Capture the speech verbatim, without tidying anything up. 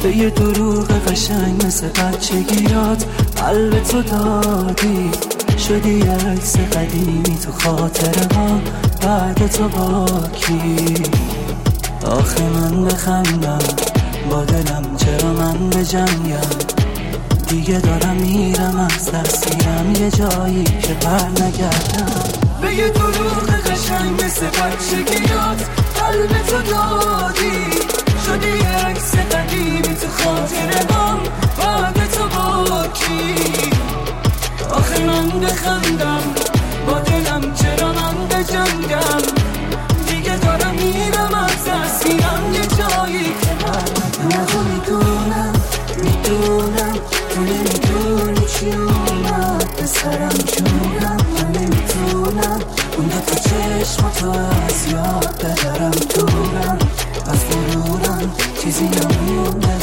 به یه دروغ قشنگ مثل بچگیات قلب تو دادی، شدی عکس قدیمی تو خاطره ها بعد تو با کی. آخه من بخندم با دلم، چرا من بجنگم؟ دیگه دارم میرم از دستیرم یه جایی که بر نگردم. به یه دروغ قشنگ مثل بچگیات قلب تو دادی، شدی عکس قدیمی تو خاطره هم بعد تو با کی. آخه من بخندم با دلم، چرا من بجنگم؟ دیگه دارم میرم از دستیرم یه جایی که بر نگردم. میدونم میدونم تو نمیدونی چی اومد به سرم جونم. من نمیتونم اون دو تا چشماتو از یاد ببرم دورم، از غرورم چیزی نمونده